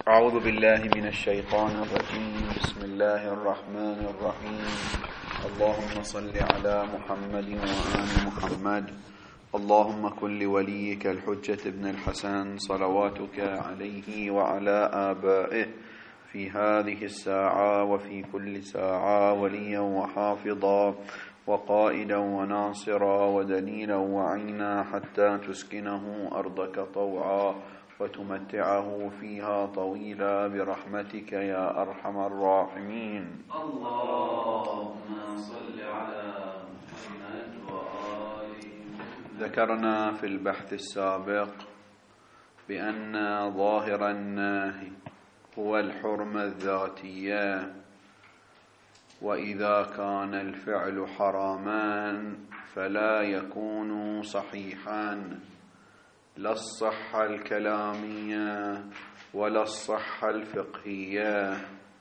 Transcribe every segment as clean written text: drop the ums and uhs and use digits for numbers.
أعوذ بالله من الشيطان الرجيم. بسم الله الرحمن الرحيم. اللهم صل على محمد وآل محمد. اللهم كن لوليك الحجة ابن الحسن صلواتك عليه وعلى آبائه في هذه الساعة وفي كل ساعة وليا وحافظا وقائدا وناصرا ودليلا وعينا حتى تسكنه أرضك طوعا وتمتعه فيها طويلا برحمتك يا أرحم الراحمين. اللهم صل على محمد وآله. ذكرنا في البحث السابق بأن ظاهر النهي هو الحرمة الذاتية، وإذا كان الفعل حراما فلا يكون صحيحا، لا الصحة الكلامية ولا الصحة الفقهية.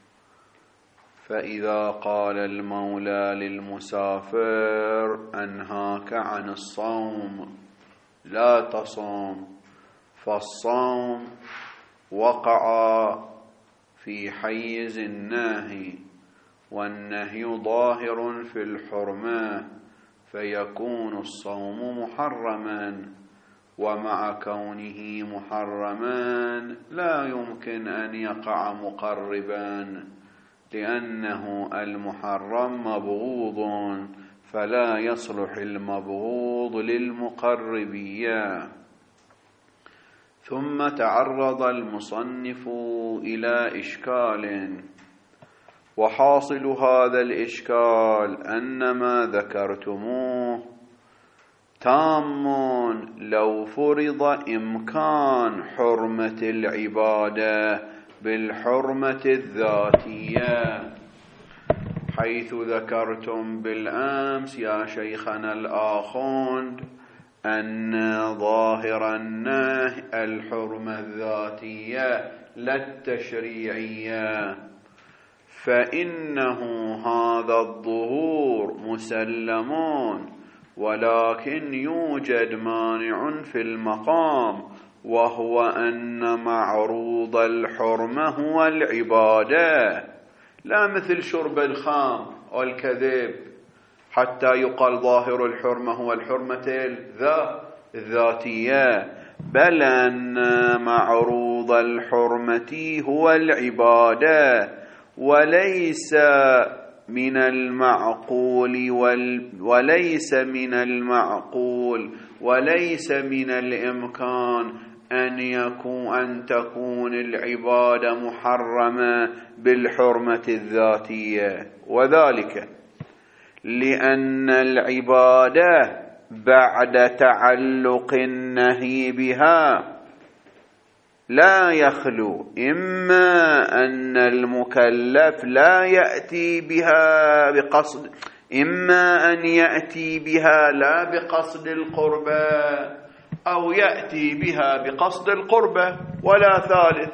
فإذا قال المولى للمسافر أنهاك عن الصوم لا تصوم، فالصوم وقع في حيز النهي، والنهي ظاهر في الحرمة، فيكون الصوم محرما، ومع كونه محرما لا يمكن أن يقع مقربا، لأنه المحرم مبغوض، فلا يصلح المبغوض للمقربية. ثم تعرض المصنف إلى إشكال، وحاصل هذا الإشكال أن ما ذكرتموه تام لو فرض إمكان حرمة العبادة بالحرمة الذاتية، حيث ذكرتم بالأمس يا شيخنا الآخوند أن ظاهر النهي الحرمة الذاتية لا التشريعية، فإنه هذا الظهور مسلمون، ولكن يوجد مانع في المقام، وهو أن معروض الحرمة هو العبادة، لا مثل شرب الخام والكذب حتى يقال ظاهر الحرمة هو الحرمة الذاتية، بل أن معروض الحرمة هو العبادة، وليس من المعقول وليس من الإمكان أن تكون العبادة محرمة بالحرمة الذاتية، وذلك لأن العبادة بعد تعلق النهي بها لا يخلو إما أن المكلف لا يأتي بها بقصد، إما أن يأتي بها لا بقصد القربة، أو يأتي بها بقصد القربة، ولا ثالث.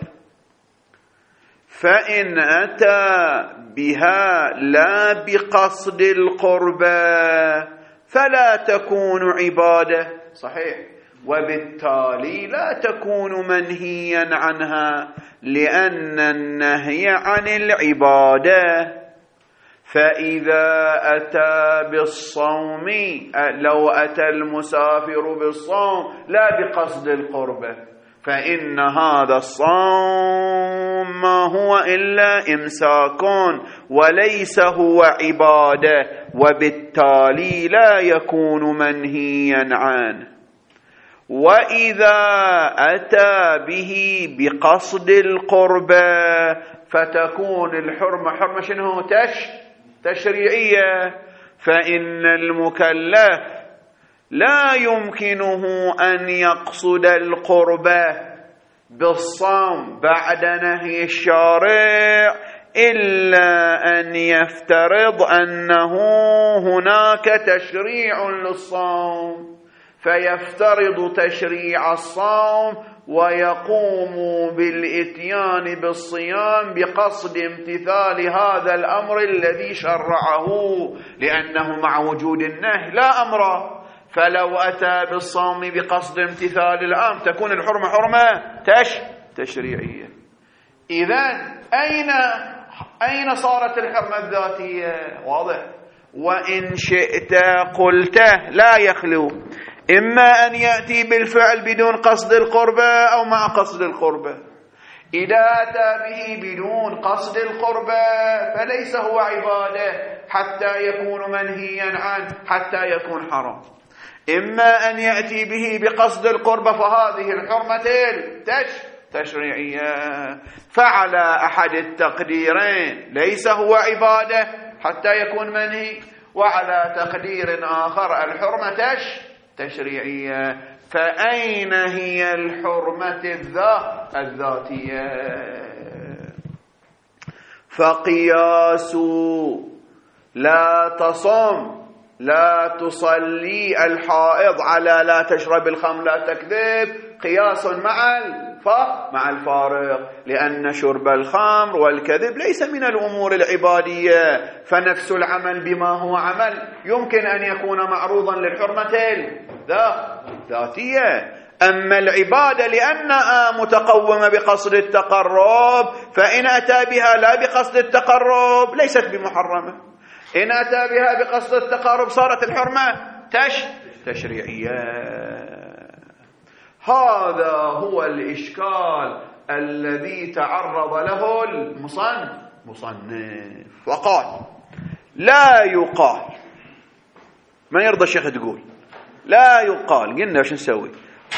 فإن أتى بها لا بقصد القربة فلا تكون عبادة، صحيح، وبالتالي لا تكون منهيا عنها، لأن النهي عن العبادة. فإذا أتى بالصوم، لو أتى المسافر بالصوم لا بقصد القربة، فإن هذا الصوم ما هو إلا إمساك وليس هو عبادة، وبالتالي لا يكون منهيا عنه. وإذا أتى به بقصد القربة فتكون الحرمة حرمة شنو؟ تشريعية، فإن المكلف لا يمكنه أن يقصد القربة بالصوم بعد نهي الشارع إلا أن يفترض أنه هناك تشريع للصوم، فيفترض تشريع الصوم ويقوم بالإتيان بالصيام بقصد امتثال هذا الأمر الذي شرعه، لأنه مع وجود النهي لا أمر، فلو أتى بالصوم بقصد امتثال الأمر تكون الحرمة حرمة تشريعية. إذن أين صارت الحرمة الذاتية؟ واضح. وإن شئت قلته لا يخلو إما أن يأتي بالفعل بدون قصد القربة أو مع قصد القربة. إذا أتى به بدون قصد القربة فليس هو عبادة حتى يكون منهيا عنه، حتى يكون حرام. إما أن يأتي به بقصد القربة فهذه الحرمة تشريعية. فعلى أحد التقديرين ليس هو عبادة حتى يكون منهي، وعلى تقدير آخر الحرمة تشريعية. فأين هي الحرمة الذاتية؟ فقياس لا تصم لا تصلي الحائض على لا تشرب الخمر لا تكذب قياس مع الفارق، لأن شرب الخمر والكذب ليس من الأمور العبادية، فنفس العمل بما هو عمل يمكن أن يكون معروضا للحرمة الذاتية. أما العبادة لأنها متقومة بقصد التقرب فإن أتى بها لا بقصد التقرب ليست بمحرمة، إن أتى بها بقصد التقرب صارت الحرمة تشريعية. هذا هو الإشكال الذي تعرض له المصنف وقال لا يقال، ما يرضى الشيخ تقول لا يقال، قلنا وش نسوي؟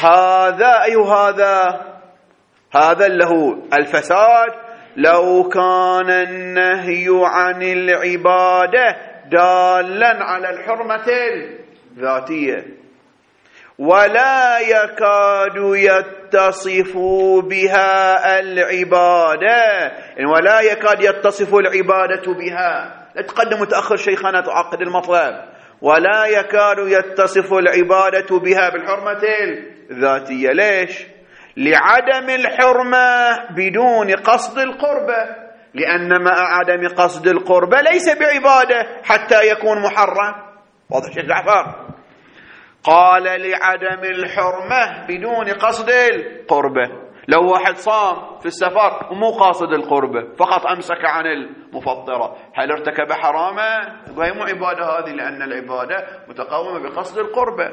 هذا اللي هو الفساد لو كان النهي عن العبادة دالا على الحرمة الذاتية ولا يكاد يتصف بها العبادة، ولا يكاد يتصف العبادة بها. لا تقدم متأخر شيخنا تعقد المطلب. ولا يكاد يتصف العبادة بها بالحرمة الذاتية. ليش؟ لعدم الحرمة بدون قصد القربة، لأن مع عدم قصد القربة ليس بعبادة حتى يكون محرم. واضح شيخ جعفر؟ قال لعدم الحرمة بدون قصد القربة. لو واحد صام في السفر ومو قاصد القربة فقط أمسك عن المفطرة، هل ارتكب حراما؟ وهي مو عبادة هذه، لأن العبادة متقومة بقصد القربة.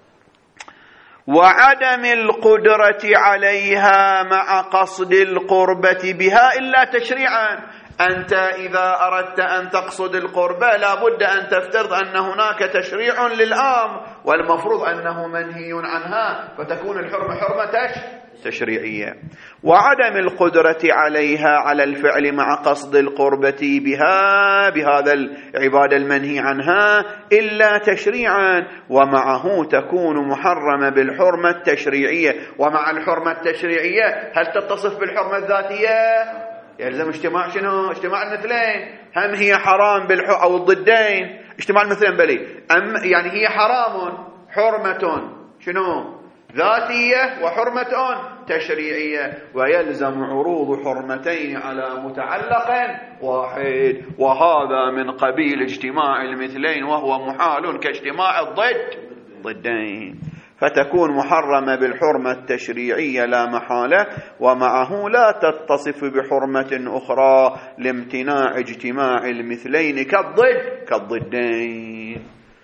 وعدم القدرة عليها مع قصد القربة بها إلا تشريعا. أنت إذا أردت أن تقصد القربة لابد أن تفترض أن هناك تشريع للأمر والمفروض أنه منهي عنها، فتكون الحرمة حرمة تشريعية. وعدم القدرة عليها على الفعل مع قصد القربة بها بهذا العبادة المنهي عنها إلا تشريعا، ومعه تكون محرمة بالحرمة التشريعية. ومع الحرمة التشريعية هل تتصف بالحرمة الذاتية؟ يلزم اجتماع شنو؟ اجتماع المثلين. هم هي حرام أو الضدين، اجتماع المثلين بلي يعني هي حرام حرمة شنو؟ ذاتية وحرمة تشريعية، ويلزم عروض حرمتين على متعلق واحد، وهذا من قبيل اجتماع المثلين وهو محال كاجتماع ضدين، فتكون محرمة بالحرمة التشريعية لا محالة، ومعه لا تتصف بحرمة أخرى لامتناع اجتماع المثلين كالضدين.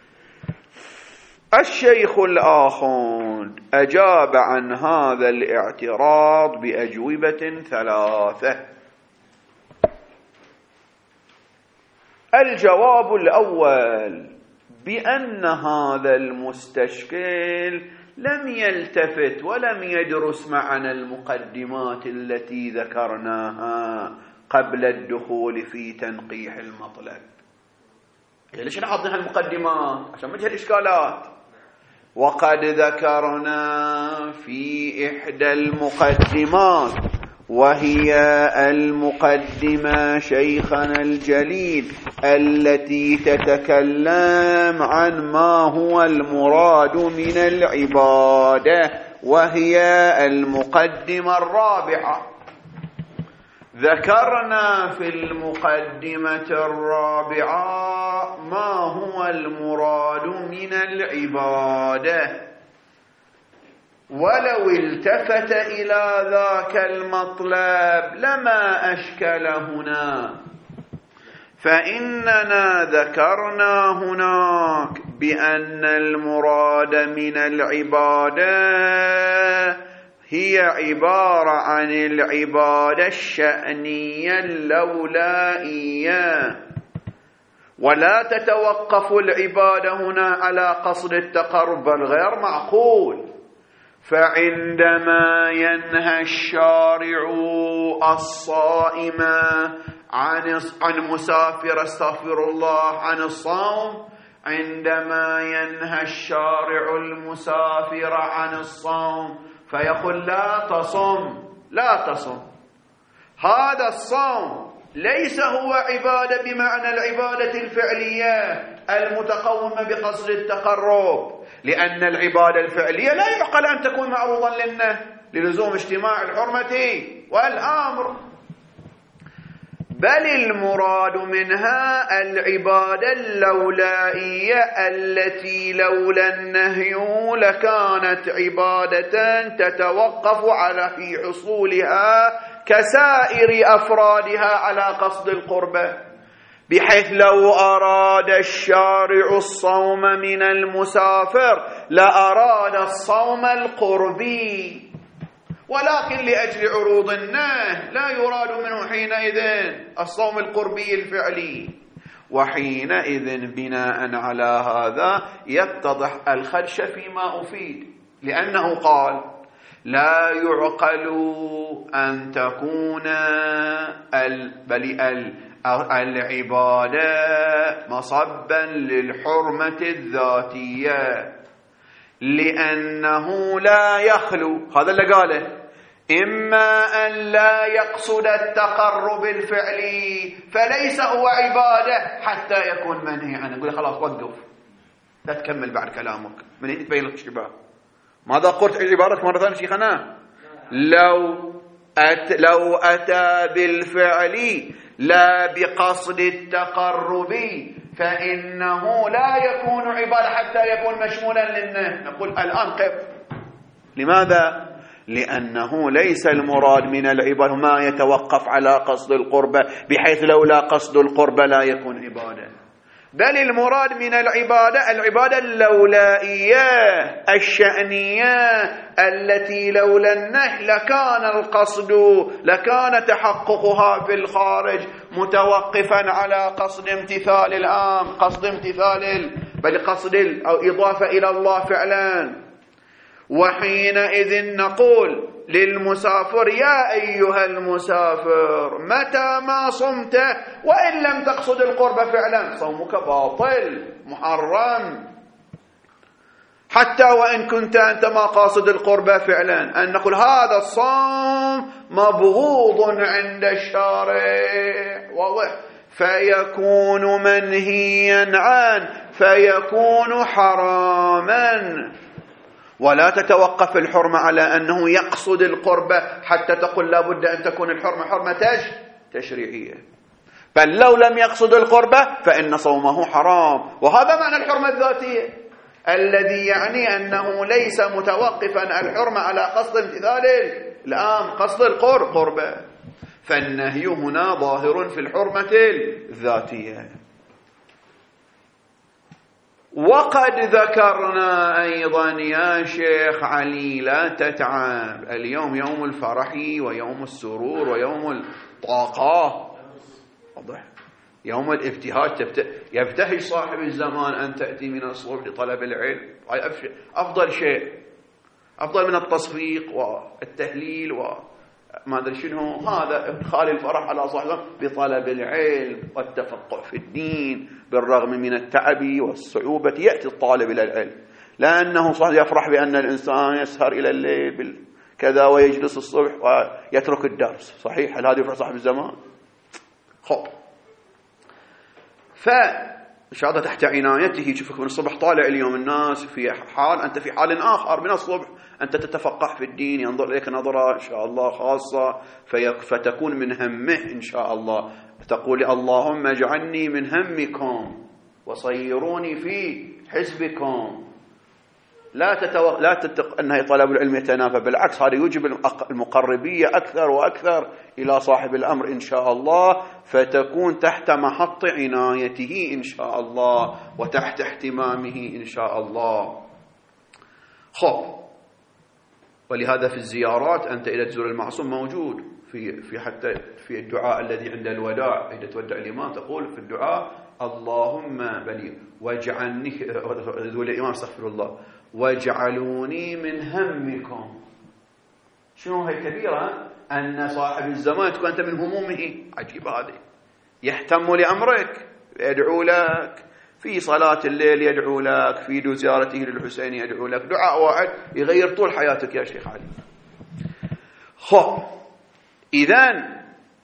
الشيخ الآخر أجاب عن هذا الاعتراض بأجوبة ثلاثة. الجواب الأول بأن هذا المستشكل لم يلتفت ولم يدرس معنا المقدمات التي ذكرناها قبل الدخول في تنقيح المطلب. ليش نحطها المقدمات؟ عشان وجه الإشكالات. وقد ذكرنا في إحدى المقدمات وهي المقدمة شيخنا الجليل التي تتكلم عن ما هو المراد من العبادة، وهي المقدمة الرابعة. ذكرنا في المقدمة الرابعة ما هو المراد من العبادة، ولو التفت إلى ذاك المطلب لما أشكل هنا. فإننا ذكرنا هناك بأن المراد من العبادة هي عبارة عن العبادة الشأنية اللولائية، ولا تتوقف العبادة هنا على قصد التقرب، بل غير معقول. فعندما ينهى الشارع الصائم عن مسافر استغفر الله عن الصوم، عندما ينهى الشارع المسافر عن الصوم فيقول لا تصم، هذا الصوم ليس هو عبادة بمعنى العبادة الفعلية المتقومة بقصد التقرب، لأن العبادة الفعلية لا يعقل أن تكون معروضا للزوم اجتماع الحرمة والأمر، بل المراد منها العبادة اللولائية التي لولا النهي لكانت عبادة تتوقف على في حصولها كسائر أفرادها على قصد القربة، بحيث لو أراد الشارع الصوم من المسافر لأراد الصوم القربي، ولكن لأجل عروض النهي لا يراد منه حينئذ الصوم القربي الفعلي. وحينئذ بناء على هذا يتضح الخدش فيما أفيد، لأنه قال لا يعقل أن تكون العبادة مصبا للحرمة الذاتية، لأنه لا يخلو، هذا اللي قاله، إما أن لا يقصد التقرب الفعلي فليس هو عبادة حتى يكون منهي عنه. نقول خلاص وقف، لا تكمل بعد كلامك، من هنا تبين لك الشباب. ماذا قلت عبارتك مرة ثانية شيخنا؟ لو أتى بالفعل لا بقصد التقرب فإنه لا يكون عبادة حتى يكون مشمولا للنهي. نقول الآن قف. لماذا؟ لأنه ليس المراد من العبادة ما يتوقف على قصد القربة، بحيث لولا قصد القربة لا يكون عبادة، بل المراد من العبادة اللولائية الشأنية التي لولا النهي لكان تحققها في الخارج متوقفا على قصد امتثال الآن، قصد أو إضافة إلى الله فعلا. وحينئذ نقول للمسافر يا أيها المسافر متى ما صمت وإن لم تقصد القرب فعلا صومك باطل محرم، حتى وإن كنت أنت ما قاصد القرب فعلا. أن نقول هذا الصوم مبغوض عند الشارع واضح، فيكون منهيا عنه، فيكون حراما، ولا تتوقف الحرمة على أنه يقصد القربة حتى تقول لا بد أن تكون الحرمة حرمة تشريعية، بل لو لم يقصد القربة فإن صومه حرام. وهذا معنى الحرمة الذاتية الذي يعني أنه ليس متوقفا الحرمة على قصد امتثال الآن قصد القربة، فالنهي هنا ظاهر في الحرمة الذاتية. وقد ذكرنا أيضا يا شيخ علي لا تتعب، اليوم يوم الفرح ويوم السرور ويوم الطاقة واضح، يوم الابتهاج، يبتهج صاحب الزمان أن تأتي من الصبح لطلب العلم، أفضل شيء، أفضل من التصفيق والتهليل وما أدري شنو، هذا إدخال الفرح على صاحبه بطلب العلم والتفقه في الدين بالرغم من التعب والصعوبة. يأتي الطالب إلى العلم لأنه صح يفرح بأن الإنسان يسهر إلى الليل كذا ويجلس الصبح ويترك الدرس، صحيح؟ هل هذا يفرح صاحب الزمان؟ خب، فشهادة تحت عنايته. شوفك من الصبح طالع اليوم الناس في حال، أنت في حال آخر من الصبح، أنت تتفقه في الدين، ينظر إليك نظرة إن شاء الله خاصة، فتكون من همه إن شاء الله، تقول اللهم اجعلني من همكم وصيروني في حزبكم، أنها طلب العلم يتنافى، بالعكس هذا يوجب المقربية أكثر وأكثر إلى صاحب الأمر إن شاء الله، فتكون تحت محط عنايته إن شاء الله وتحت اهتمامه إن شاء الله. ولهذا في الزيارات أنت إذا تزور المعصوم موجود في حتى في الدعاء الذي عند الوداع، إذا تودع الإمام تقول في الدعاء اللهم بلي واجعلني ذول الإمام استغفر الله واجعلوني من همكم. شنو هي كبيرة أن صاحب الزمان تكون أنت من همومه. عجيب هذه، يهتم لأمرك، يدعو لك في صلاة الليل، يدعو لك في زيارته للحسين، يدعو لك دعاء واحد يغير طول حياتك يا شيخ علي. إذن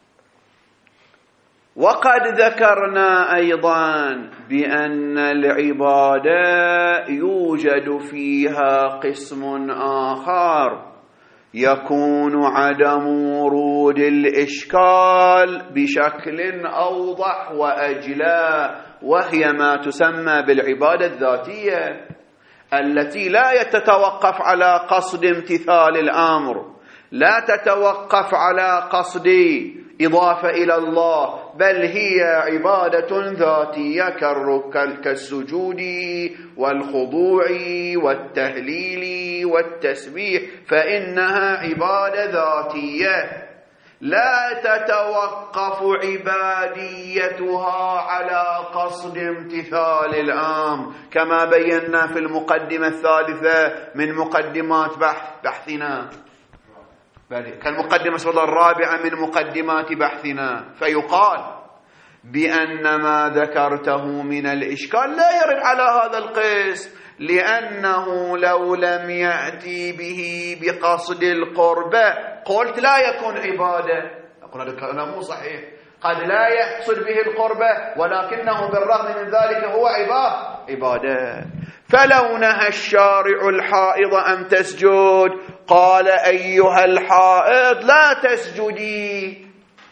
وقد ذكرنا أيضا بأن العبادة يوجد فيها قسم آخر يكون عدم ورود الإشكال بشكل أوضح وأجلى، وهي ما تسمى بالعبادة الذاتية التي لا تتوقف على قصد امتثال الأمر، لا تتوقف على قصد إضافة إلى الله، بل هي عبادة ذاتية كالسجود والخضوع والتهليل والتسبيح، فإنها عبادة ذاتية لا تتوقف عباديتها على قصد امتثال الأمر، كما بينا في المقدمة الثالثة من مقدمات بحثنا، كالمقدمة الرابعة من مقدمات بحثنا. فيقال بأن ما ذكرته من الإشكال لا يرد على هذا القسم، لأنه لو لم يأتي به بقصد القربة قلت لا يكون عبادة. أقول هذا الكلام مو صحيح، قد لا يقصد به القربة ولكنه بالرغم من ذلك هو عبادة. فلو نهى الشارع الحائض أن تسجد قال أيها الحائض لا تسجدي،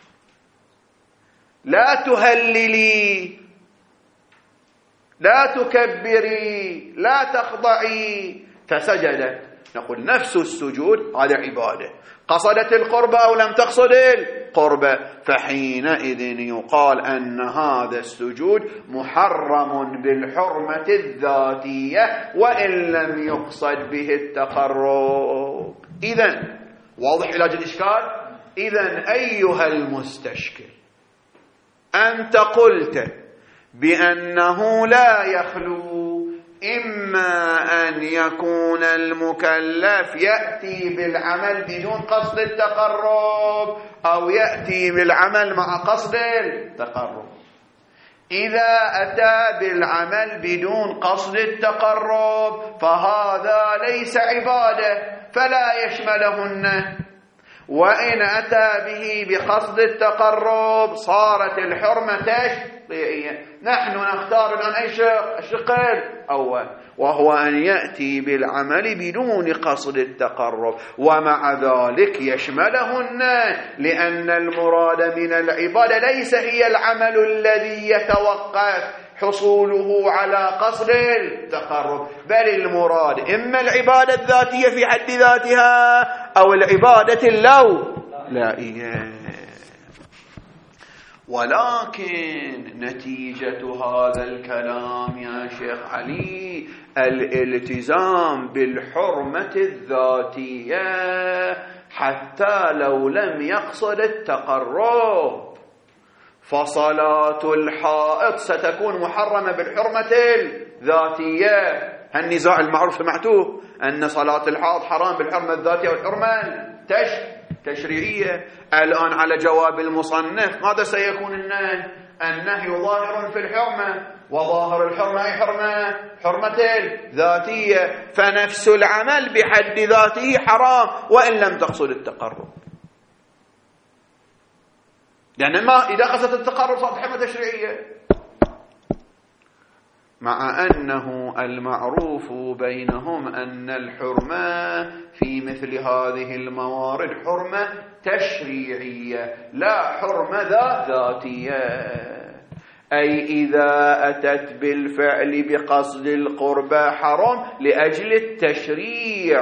لا تهللي، لا تكبري، لا تخضعي، فسجدت، نقول نفس السجود هذا عبادة، قصدت القربة أو لم تقصد القربة، فحينئذ يقال أن هذا السجود محرم بالحرمة الذاتية وإن لم يقصد به التقرب. إذن واضح علاج الإشكال؟ إذن أيها المستشكل، أنت قلت بأنه لا يخلو إما أن يكون المكلف يأتي بالعمل بدون قصد التقرب أو يأتي بالعمل مع قصد التقرب. إذا أتى بالعمل بدون قصد التقرب فهذا ليس عبادة فلا يشملهن، وإن أتى به بقصد التقرب صارت الحرمة تشريعية. نحن نختار الآن الشق الأول، وهو أن يأتي بالعمل بدون قصد التقرب، ومع ذلك يشملهن، لأن المراد من العبادة ليس هي العمل الذي يتوقف حصوله على قصد التقرب، بل المراد إما العبادة الذاتية في حد ذاتها أو العبادة اللولائية. ولكن نتيجة هذا الكلام يا شيخ علي الالتزام بالحرمة الذاتية حتى لو لم يقصد التقرب، فصلاة الحائض ستكون محرمة بالحرمة الذاتية. النزاع المعروف سمعتوه أن صلاة الحائض حرام بالحرمة الذاتية والحرمة التشريعية. الآن على جواب المصنف ماذا سيكون النهي؟ النهي ظاهر في الحرمة، وظاهر الحرمة أي حرمة الذاتية، فنفس العمل بحد ذاته حرام وإن لم تقصد التقرب، لأن ما إذا قصدت التقرب صارت حرمة تشريعية، مع أنه المعروف بينهم أن الحرمة في مثل هذه الموارد حرمة تشريعية لا حرمة ذاتية. أي إذا أتت بالفعل بقصد القربى حرام لأجل التشريع.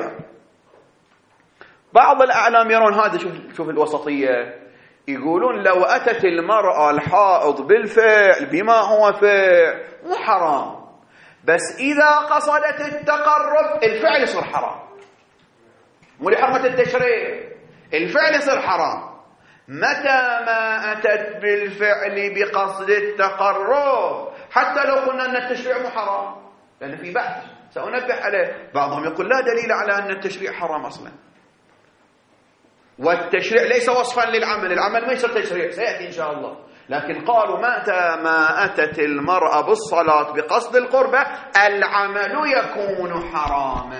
بعض الأعلام يرون هذا، شوف الوسطية، يقولون لو أتت المرأة الحائض بالفعل بما هو فعل مو حرام، بس إذا قصدت التقرب الفعل يصير حرام، مو لحرمة التشريع، الفعل يصير حرام. متى ما أتت بالفعل بقصد التقرب، حتى لو قلنا أن التشريع مو حرام، لأن في بحث سأنبه عليه، بعضهم يقول لا دليل على أن التشريع حرام أصلا، والتشريع ليس وصفا للعمل، العمل ما يصير تشريع، سيأتي إن شاء الله. لكن قالوا متى ما أتت المرأة بالصلاة بقصد القربة العمل يكون حراما.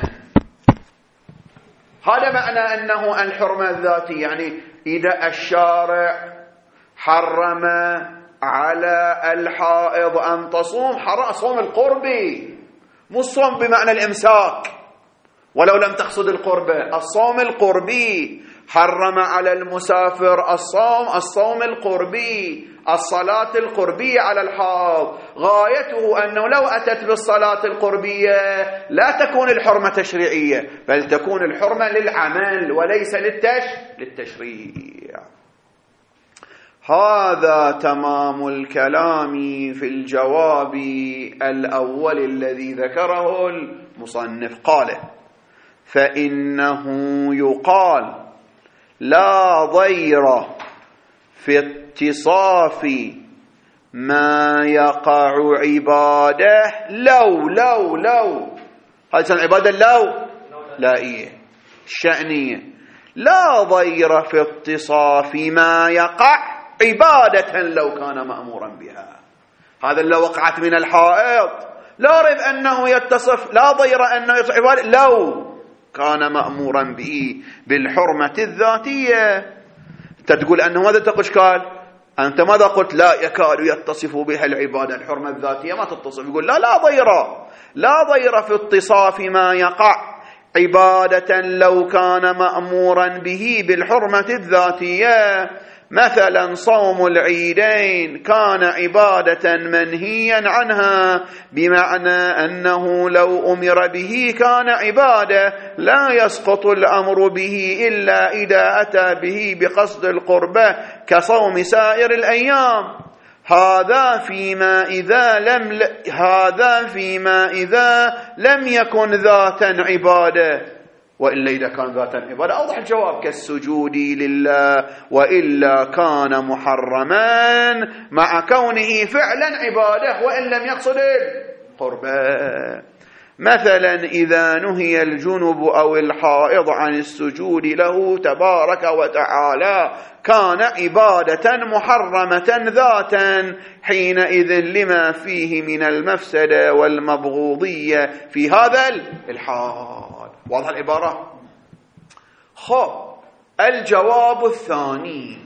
هذا معنى أنه الحرمة الذاتية، يعني إذا الشارع حرم على الحائض أن تصوم، حرام صوم القربي، مو الصوم بمعنى الإمساك ولو لم تقصد القربة، الصوم القربي. حرم على المسافر الصوم القربي، الصلاة القربية على الحائض. غايته أنه لو أتت بالصلاة القربية لا تكون الحرمة تشريعية، بل تكون الحرمة للعمل وليس للتشريع. هذا تمام الكلام في الجواب الأول الذي ذكره المصنف. قال: فإنه يقال لا ضير في اتصاف ما يقع عباده لو هذا اسم عبادة لائية شأنية. لا ضير في اتصاف ما يقع عبادة لو كان مأمورا بها. هذا لو وقعت من الحائض لا ريب أنه يتصف، لا ضير أنه يتصف عبادة لو كان مأمورا به بالحرمة الذاتية. أنت تقول أنه ماذا تقول؟ قال أنت ماذا قلت؟ لا يكاد يتصف بها العبادة، الحرمة الذاتية ما تتصف. يقول لا ضير في اتصاف ما يقع عبادة لو كان مأمورا به بالحرمة الذاتية. مثلا صوم العيدين كان عبادة منهيا عنها، بمعنى أنه لو أمر به كان عبادة، لا يسقط الأمر به إلا إذا أتى به بقصد القربة كصوم سائر الأيام. هذا فيما إذا لم يكن ذاتا عبادة، وإلا إذا كان ذاتا عبادة أوضح الجواب، كالسجود لله، وإلا كان محرما مع كونه فعلا عبادة وإن لم يقصد القربة. مثلا إذا نهي الجنب أو الحائض عن السجود له تبارك وتعالى كان عبادة محرمة ذاتا حينئذ لما فيه من المفسدة والمبغوضية في هذا الحال. واضح العبارة؟ الجواب الثاني،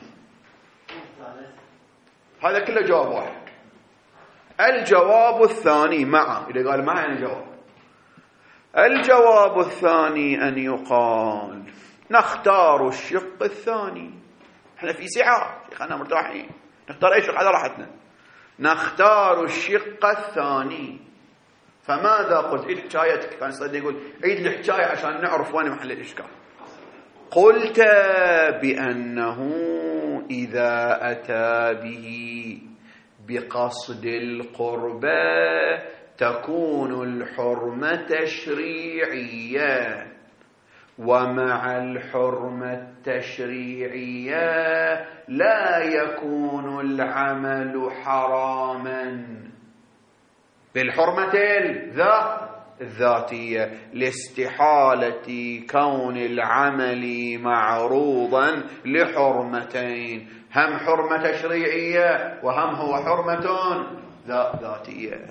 هذا كله جواب واحد. الجواب الثاني إذا قال مع يعني جواب. الجواب الثاني أن يقال نختار الشق الثاني. احنا في سعة، احنا مرتاحين، نختار اي شق على راحتنا. نختار الشق الثاني. فماذا قلت؟ عيد حكايتك. كان صدق يقول عيد الحكاية عشان نعرف وين محل الإشكال. قلت بأنه إذا أتى به بقصد القربة تكون الحرمة تشريعية، ومع الحرمة التشريعية لا يكون العمل حراما بالحرمة الذاتية لاستحالة كون العمل معروضا لحرمتين، هم حرمة تشريعية وهم هو حرمة ذاتية.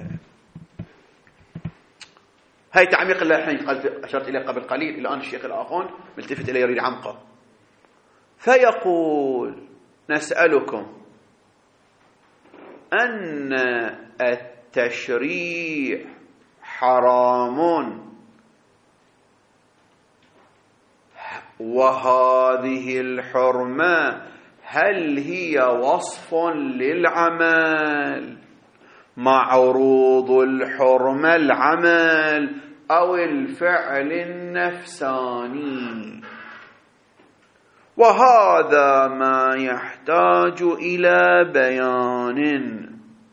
هاي تعميق اللي الحين أشرت إليه قبل قليل. الآن الشيخ الآخون ملتفت إليه يريد عمقه، فيقول نسألكم أن التشريع حرام وهذه الحرمة هل هي وصف للعمل مع عروض الحرمة العمل أو الفعل النفساني. وهذا ما يحتاج إلى بيان.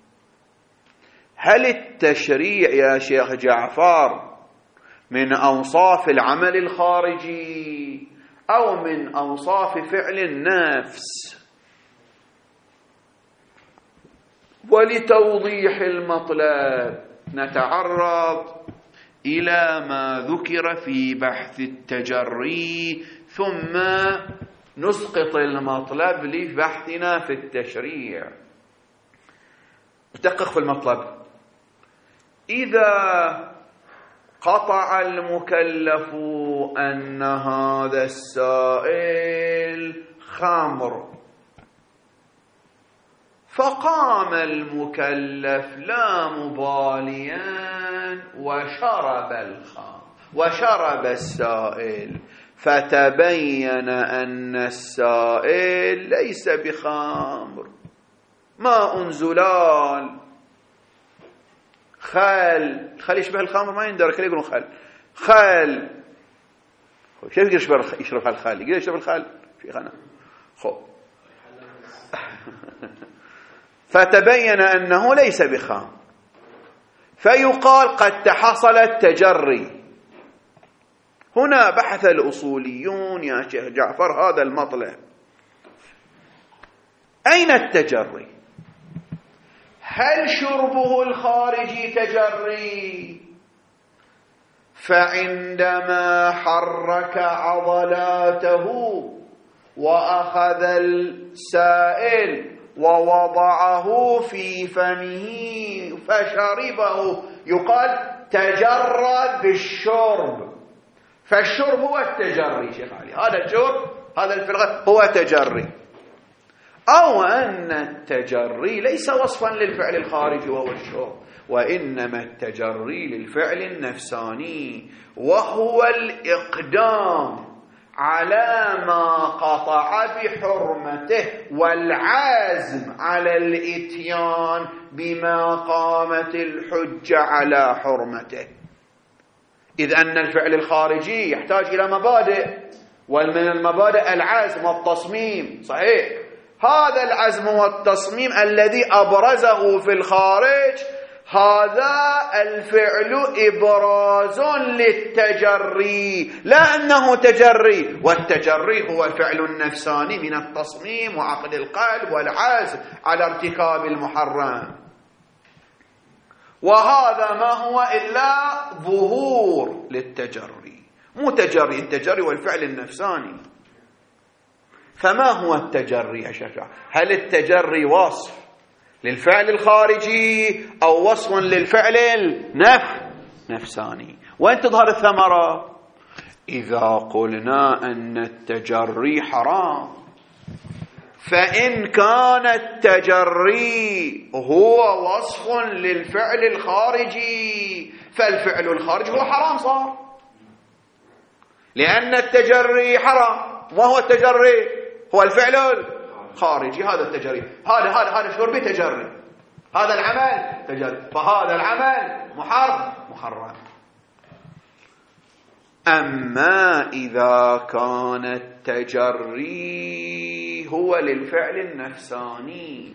هل التشريع يا شيخ جعفر من أوصاف العمل الخارجي أو من أوصاف فعل النفس؟ ولتوضيح المطلب نتعرض إلى ما ذكر في بحث التجري ثم نسقط المطلب لبحثنا في التشريع. دقق في المطلب. إذا قطع المكلف أن هذا السائل خمر، فقام المكلف لا مباليا وشرب السائل، فتبين أن السائل ليس بخمر، ماء زلال، خل يشبه الخمر، ما يندرك كله يقولون خل كيف يشرب الخل؟ يقول يشرب الخل شيخنا. فتبين أنه ليس بخمر، فيقال قد تحصل التجري. هنا بحث الأصوليون يا شيخ جعفر هذا المطلب. أين التجري؟ هل شربه الخارجي تجري؟ فعندما حرك عضلاته وأخذ السائل ووضعه في فمه فشربه يقال تجرد بالشرب، فالشرب هو التجري شيخ علي، هذا الشرب هذا الفرغة هو تجري. أو أن التجري ليس وصفا للفعل الخارجي وهو الشرب، وإنما التجري للفعل النفساني، وهو الإقدام على ما قطع بحرمته والعزم على الإتيان بما قامت الحجة على حرمته. إذ أن الفعل الخارجي يحتاج إلى مبادئ، ومن المبادئ العزم والتصميم، صحيح؟ هذا العزم والتصميم الذي أبرزه في الخارج، هذا الفعل إبراز للتجري، لا أنه تجري، والتجري هو الفعل النفساني من التصميم وعقد القلب والعزم على ارتكاب المحرم. وهذا ما هو إلا ظهور للتجري، مو تجري، التجري والفعل النفساني. فما هو التجري يا شيخ؟ هل التجري وصف للفعل الخارجي أو وصف للفعل النفساني؟ وين تظهر الثمرة؟ إذا قلنا أن التجري حرام، فإن كان التجري هو وصف للفعل الخارجي فالفعل الخارجي هو حرام صار، لأن التجري حرام. وهو التجري هو الفعل الخارجي، هذا التجري، هذا شربي تجري، هذا العمل تجري، فهذا العمل محرم. أما إذا كان التجري هو للفعل النفساني،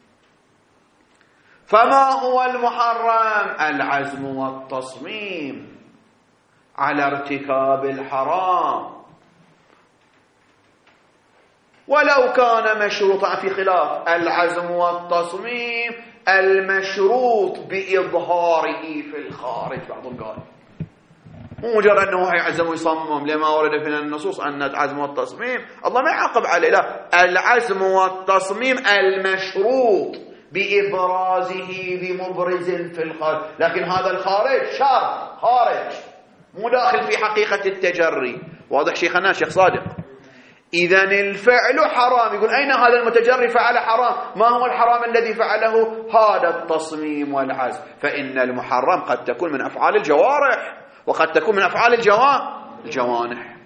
فما هو المحرم؟ العزم والتصميم على ارتكاب الحرام، ولو كان مشروطا في خلاف العزم والتصميم المشروط بإظهاره في الخارج. بعضهم قال مو مجرد أنه يعزم ويصمم لما ورد في النصوص أن العزم والتصميم الله ما يعاقب عليه، لا، العزم والتصميم المشروط بإبرازه بمبرز في الخارج، لكن هذا الخارج شرط خارج مو داخل في حقيقة التجري. واضح شيخنا شيخ صادق؟ إذن الفعل حرام. يقول أين هذا المتجري فعل حرام؟ ما هو الحرام الذي فعله؟ هذا التصميم والعزم. فإن المحرم قد تكون من أفعال الجوارح وقد تكون من أفعال الجوانح،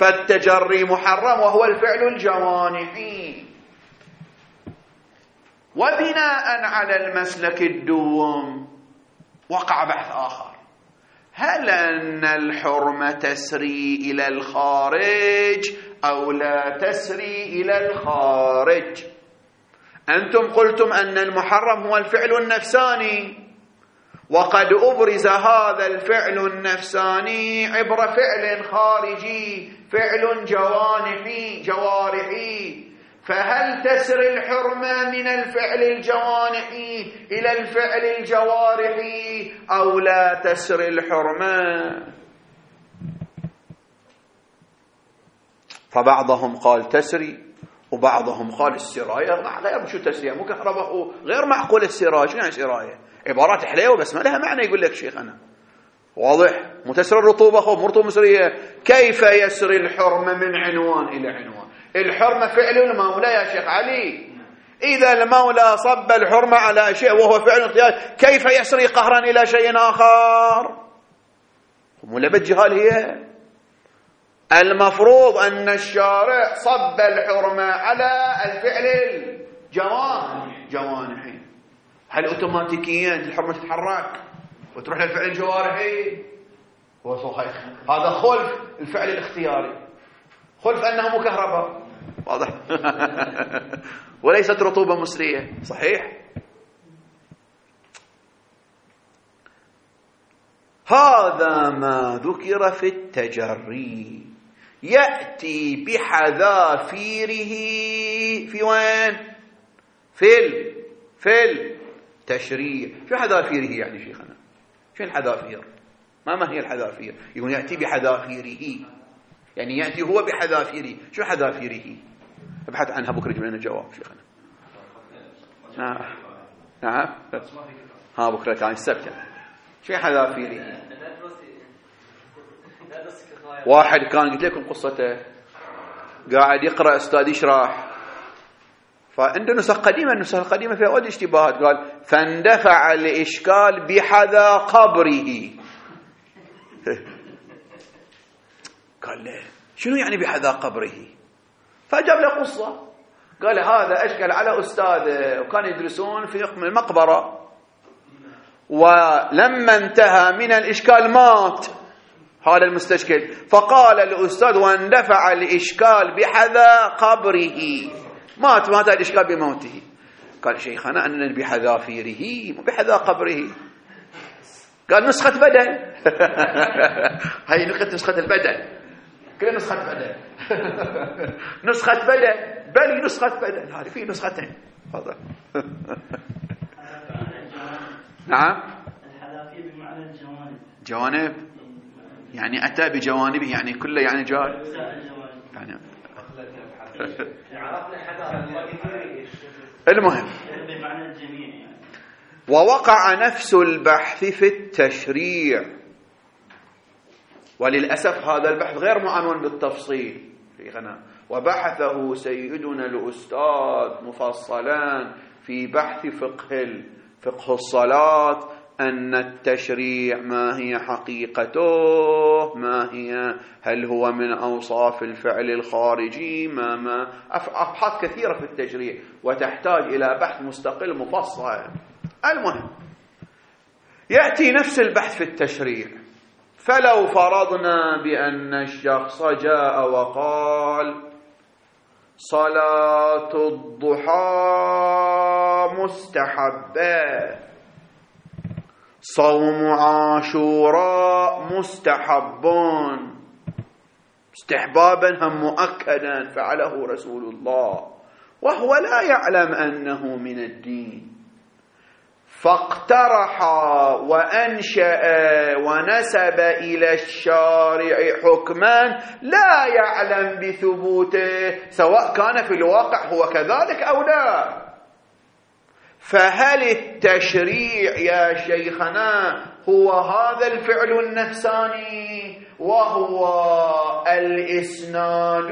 فالتجري محرم وهو الفعل الجوانحي. وبناء على المسلك الدوم وقع بحث آخر: هل أن الحرمة تسري إلى الخارج أو لا تسري إلى الخارج؟ أنتم قلتم أن المحرم هو الفعل النفساني، وقد أبرز هذا الفعل النفساني عبر فعل خارجي، فعل جوارحي، فهل تسري الحرمة من الفعل الجوانحي إلى الفعل الجوارحي أو لا تسري الحرمة؟ فبعضهم قال تسري وبعضهم قال السراية غير. شو تسرية؟ مو كهرباء، غير معقول السراية. شو يعني سراية؟ عبارات حليوة بس ما لها معنى. يقول لك شيخنا واضح، متسر الرطوبة خب مرطوب مصرية. كيف يسري الحرمة من عنوان إلى عنوان؟ الحرمة فعل المولى يا شيخ علي. إذا المولى صب الحرمة على شيء وهو فعل اختيار، كيف يسري قهرا إلى شيء آخر؟ ملبت جهال هي. المفروض أن الشارع صب الحرمة على الفعل الجوانحي. هل أوتوماتيكيا الحرمة تتحرك وتروح للفعل الجوارحي؟ هذا خلف الفعل الاختياري، خلف أنه مكهرباء. واضح؟ وليست رطوبة مسرية. صحيح. هذا ما ذكر في التجري، يأتي بحذافيره في وين؟ في التشريع. شو حذافيره يعني شيخنا؟ شو الحذافير؟ ما هي الحذافير؟ يقول يأتي بحذافيره، يعني يأتي هو بحذافيره. شو حذافيره؟ ابحث عنها بكرة جيب لنا جواب شيخنا. نعم ها بكرة كان السبت. شو حذافيره؟ واحد كان قلت لكم قصته، قاعد يقرأ أستاذ يشرح، فعنده نسخ قديمة. النسخ القديمة فيها ود اشتباهات. قال فاندفع الإشكال بحذا قبره. قال له شنو يعني بحذا قبره؟ فجاب له قصة. قال هذا أشكل على أستاذ وكان يدرسون في المقبرة، ولما انتهى من الإشكال مات هذا المستشكل، فقال الأستاذ واندفع الإشكال بحذا قبره. مات الإشكال بموته. قال شيخنا أننا بحذافيره مو بحذا قبره. قال نسخة بدل. هاي نسخة البدل، كل نسخة بدل. نسخة بدل، بل نسخة بدل. هذه في نسختين. تفضل. نعم. الحذافير بمعنى الجوانب. جوانب يعني أتى بجوانبه، يعني كله يعني جال. يعني المهم بمعنى الجميع يعني. ووقع نفس البحث في التشريع، وللأسف هذا البحث غير معنون بالتفصيل شيخنا، وبحثه سيدنا الأستاذ مفصلا في بحث فقه الصلاة، أن التشريع ما هي حقيقته، ما هي، هل هو من أوصاف الفعل الخارجي، ما أبحاث كثيرة في التشريع وتحتاج إلى بحث مستقل مفصل. المهم يأتي نفس البحث في التشريع. فلو فرضنا بأن الشخص جاء وقال صلاة الضحى مستحبة، صوم عاشوراء مستحب، استحبابا هم مؤكدا فعله رسول الله، وهو لا يعلم أنه من الدين، فاقترح وأنشأ ونسب إلى الشارع حكما لا يعلم بثبوته، سواء كان في الواقع هو كذلك أو لا. فهل التشريع يا شيخنا هو هذا الفعل النفساني، وهو الإسناد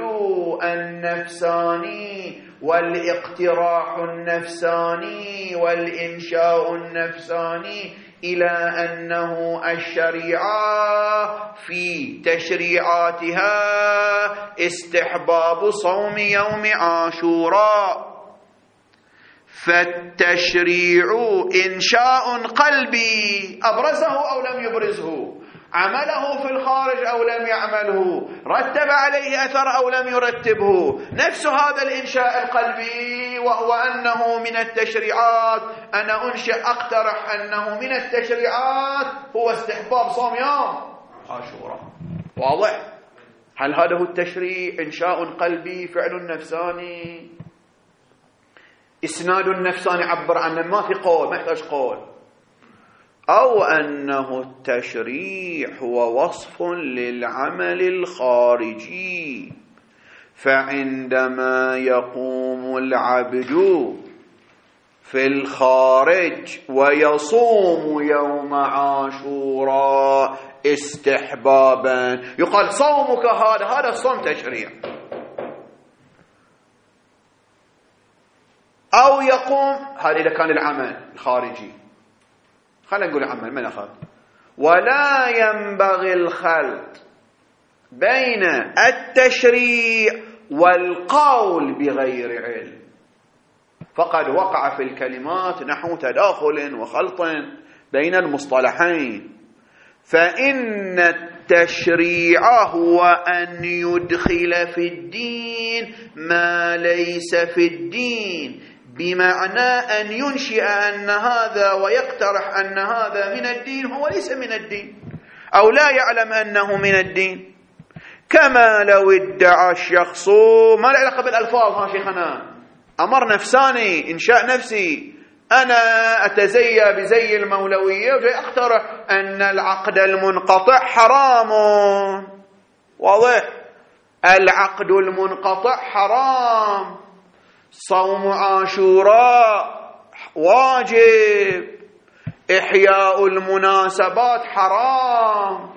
النفساني والاقتراح النفساني والإنشاء النفساني، إلى أنه الشريعة في تشريعاتها استحباب صوم يوم عاشوراء، فالتشريع إنشاء قلبي أبرزه أو لم يبرزه، عمله في الخارج أو لم يعمله، رتب عليه أثر أو لم يرتبه، نفس هذا الإنشاء القلبي، وهو أنه من التشريعات. أنا أقترح أنه من التشريعات هو استحباب صوم يوم عاشوراء. واضح؟ هل هذا هو التشريع؟ إنشاء قلبي، فعل نفساني، إسناد نفساني عبر عنه، ما في قول، ما يحتاج قول. أو أنه التشريع هو وصف للعمل الخارجي، فعندما يقوم العبد في الخارج ويصوم يوم عاشوراء استحبابا يقال صومك هذا الصوم تشريع. أو يقوم، هذا إذا كان العمل الخارجي، خلينا نقول عمل ما ناخذ. ولا ينبغي الخلط بين التشريع والقول بغير علم، فقد وقع في الكلمات نحو تداخل وخلط بين المصطلحين. فإن التشريع هو أن يدخل في الدين ما ليس في الدين، بمعنى أن ينشئ أن هذا ويقترح أن هذا من الدين هو ليس من الدين، أو لا يعلم أنه من الدين. كما لو ادعى الشخص، ما له علاقة بالألفاظ، ها شيخنا، أمر نفساني، إنشاء نفسي. أنا أتزيى بزي المولوية وجاي أقترح أن العقد المنقطع حرام. واضح؟ العقد المنقطع حرام، صوم عاشوراء واجب، إحياء المناسبات حرام.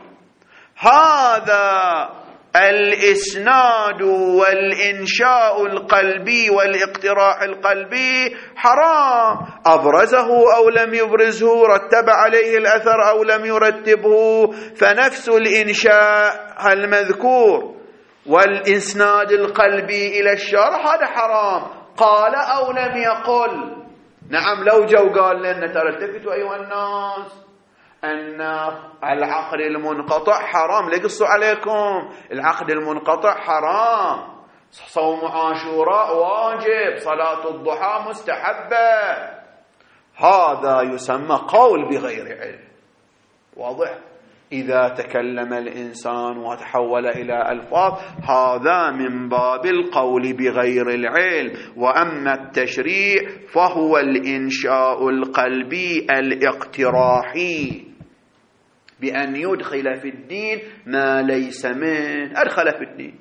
هذا الإسناد والإنشاء القلبي والاقتراح القلبي حرام، أبرزه أو لم يبرزه، رتب عليه الأثر أو لم يرتبه، فنفس الإنشاء المذكور والإسناد القلبي إلى الشرع هذا حرام، قال أو لم يقل. نعم، لو جو قال لنا ترى التفتوا أيها الناس أن العقد المنقطع حرام، لا يقصوا عليكم، العقد المنقطع حرام، صوم عاشوراء واجب، صلاة الضحى مستحبة، هذا يسمى قول بغير علم. واضح؟ إذا تكلم الإنسان وتحول إلى ألفاظ هذا من باب القول بغير العلم. وأما التشريع فهو الإنشاء القلبي الاقتراحي، بأن يدخل في الدين ما ليس منه، أدخل في الدين.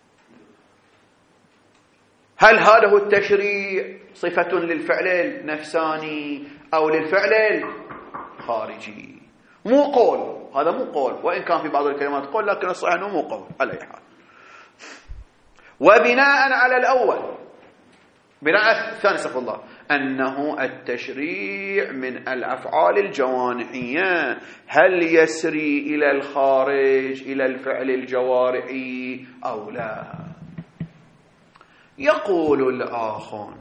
هل هذا هو التشريع صفة للفعل النفساني أو للفعل الخارجي؟ مو قول، هذا مو قول، وإن كان في بعض الكلمات قول، لكن الصحيح أنه مو قول على أي حال. وبناء على الأول، بناء الثاني استغفر الله، أنه التشريع من الأفعال الجوانحية، هل يسري إلى الخارج إلى الفعل الجوارحي أو لا؟ يقول الآخرون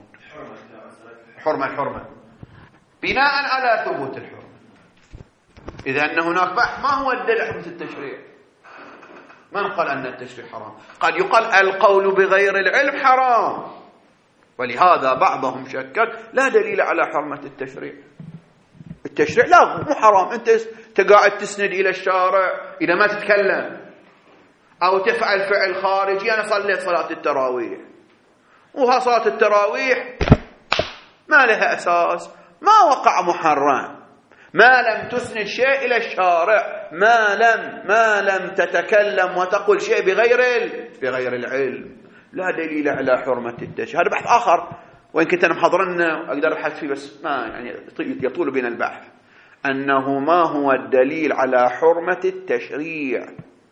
حرمة بناء على ثبوت الحرمة. إذا أن هناك بحث، ما هو الدليل على حرمة التشريع؟ من قال أن التشريع حرام؟ قد يقال القول بغير العلم حرام، ولهذا بعضهم شكك لا دليل على حرمة التشريع. التشريع لا، مو حرام، أنت قاعد تسند إلى الشارع إذا ما تتكلم أو تفعل فعل خارجي. أنا صليت صلاة التراويح، وها صلاة التراويح ما لها أساس، ما وقع محرم، ما لم تسند شيء إلى الشارع، ما لم تتكلم وتقول شيء بغير العلم، لا دليل على حرمة التشريع. هذا بحث آخر، وإن كنت أنا محضرنا أقدر أبحث فيه، بس ما يعني يطول بنا البحث. أنه ما هو الدليل على حرمة التشريع؟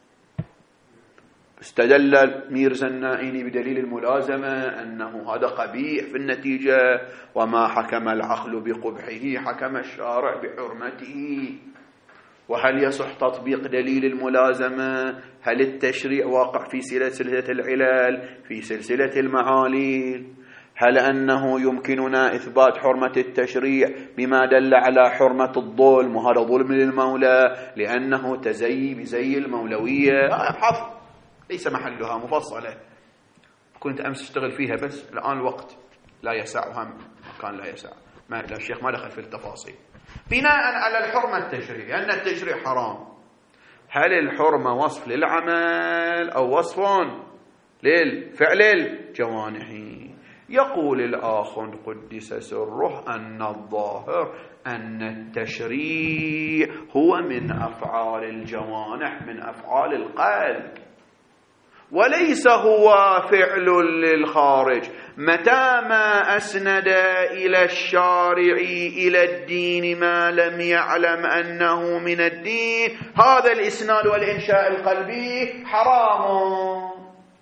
استدل ميرزا النائيني بدليل الملازمة أنه هذا قبيح في النتيجة، وما حكم العقل بقبحه حكم الشارع بحرمته. وهل يصح تطبيق دليل الملازمة؟ هل التشريع واقع في سلسلة العلل، في سلسلة المعاليل؟ هل أنه يمكننا إثبات حرمة التشريع بما دل على حرمة الظلم، وهذا ظلم للمولى لأنه تزيي بزي المولوية؟ حفظ ليس محلها مفصلة، كنت أمس اشتغل فيها بس الآن الوقت لا يسع، وهم كان لا يسع، الشيخ ما دخل في التفاصيل. بناء على الحرمة التشريعية أن التشريع حرام، هل الحرمة وصف للعمل أو وصف للفعل الجوانحي؟ يقول الآخ قدس سره أن الظاهر أن التشريع هو من أفعال الجوانح، من أفعال القلب، وليس هو فعل للخارج. متى ما أسند إلى الشارع إلى الدين ما لم يعلم أنه من الدين، هذا الإسناد والإنشاء القلبي حرام،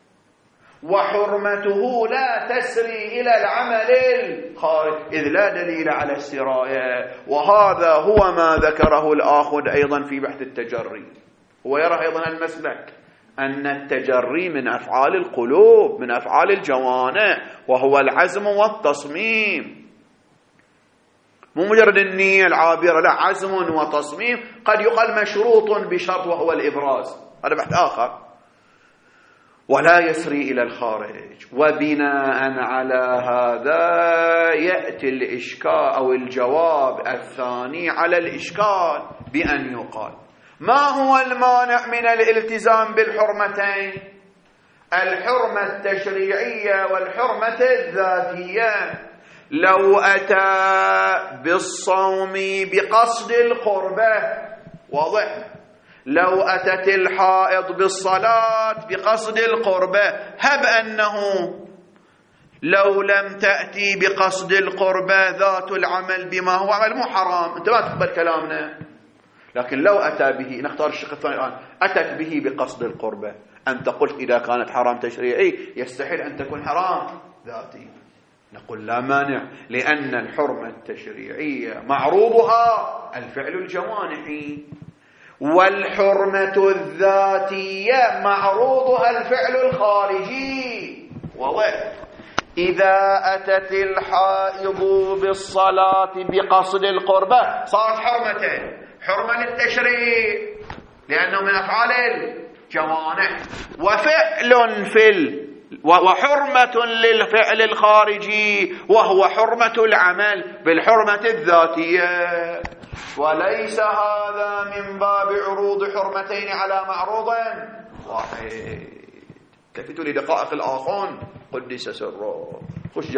وحرمته لا تسري إلى العمل الخارج إذ لا دليل على السراية. وهذا هو ما ذكره الآخذ أيضا في بحث التجري، هو يرى أيضا المسلك أن التجري من أفعال القلوب، من أفعال الجوانح، وهو العزم والتصميم، مو مجرد النية العابرة، لا، عزم وتصميم، قد يقال مشروط بشرط وهو الإبراز، هذا بحث آخر، ولا يسري إلى الخارج. وبناء على هذا يأتي الإشكال أو الجواب الثاني على الإشكال بأن يقال: ما هو المانع من الالتزام بالحرمتين، الحرمة التشريعية والحرمة الذاتية؟ لو أتى بالصوم بقصد القربة، واضح، لو أتت الحائض بالصلاة بقصد القربة، هب أنه لو لم تأتي بقصد القربة ذات العمل بما هو عمل مو حرام، أنت ما تقبل كلامنا، لكن لو أتى به، نختار الشق الثاني الآن، أتت به بقصد القربة، أنت قلت إذا كانت حرام تشريعي يستحيل أن تكون حرام ذاتي، نقول لا مانع، لأن الحرمة التشريعية معروضها الفعل الجوانحي، والحرمة الذاتية معروضها الفعل الخارجي. واضح؟ إذا أتت الحائض بالصلاة بقصد القربة صارت حرمتين: حرمة للتشريع لأنه من أفعال الجوانح، وحرمة للفعل الخارجي وهو حرمة العمل بالحرمة الذاتية. وليس هذا من باب عروض حرمتين على معروض واحد. التفتوا لدقائق الآخون قدس سره. خش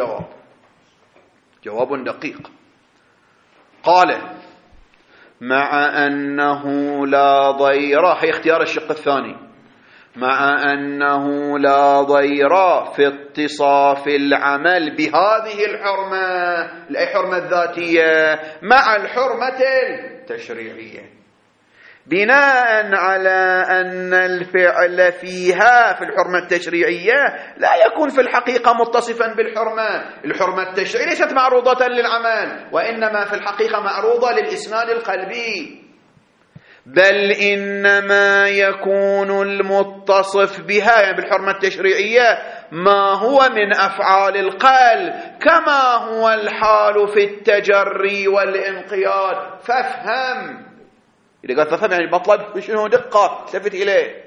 جواب دقيق. قال: مع أنه لا ضير، هي اختيار الشق الثاني، مع أنه لا ضير في اتصاف العمل بهذه الحرمة، الحرمة الذاتية، مع الحرمة التشريعية، بناء على أن الفعل فيها في الحرمة التشريعية لا يكون في الحقيقة متصفا بالحرمة. الحرمة التشريعية ليست معروضة للعمل، وإنما في الحقيقة معروضة للإسناد القلبي، بل إنما يكون المتصف بها يعني بالحرمة التشريعية ما هو من أفعال القلب، كما هو الحال في التجري والانقياد. فافهم، إذا قال فافهم يعني بطلب بشنو دقة تلفت إليه،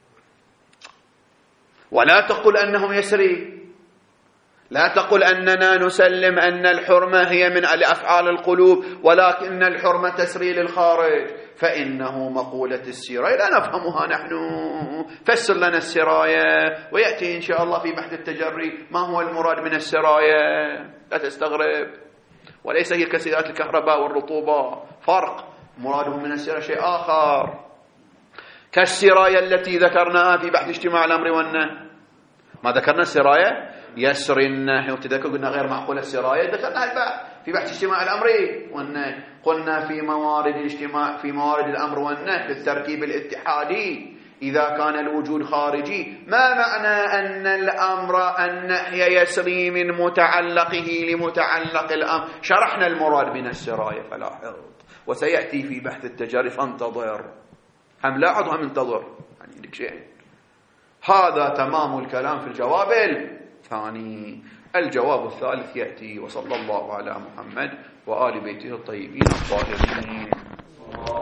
ولا تقل أنه يسري، لا تقل أننا نسلم أن الحرمة هي من أفعال القلوب ولكن الحرمة تسري للخارج، فإنه مقولة السراية لا نفهمها نحن. فسر لنا السراية، ويأتي إن شاء الله في بحث التجري ما هو المراد من السراية، لا تستغرب، وليس هي كسيرات الكهرباء والرطوبة، فرق، مراده من السراية شيء آخر، كالسراية التي ذكرناها في بحث اجتماع الأمر والنهي. ما ذكرنا السراية يسري النهي، وتذكر قلنا غير معقولة السراية، ذكرنا البحث في بحث اجتماع الأمر والنهي، قلنا في موارد الاجتماع، في موارد الأمر والنهي في التركيب الاتحادي إذا كان الوجود خارجي، ما معنى أن الأمر النهي يسري من متعلقه لمتعلق الأمر؟ شرحنا المراد من السراية فلاحظ، وسيأتي في بحث التجاري، فانتظر، هم لاحظ هم انتظر، يعني لك شيء. هذا تمام الكلام في الجواب الثاني. الجواب الثالث يأتي. وصلى الله على محمد وآل بيته الطيبين الطاهرين.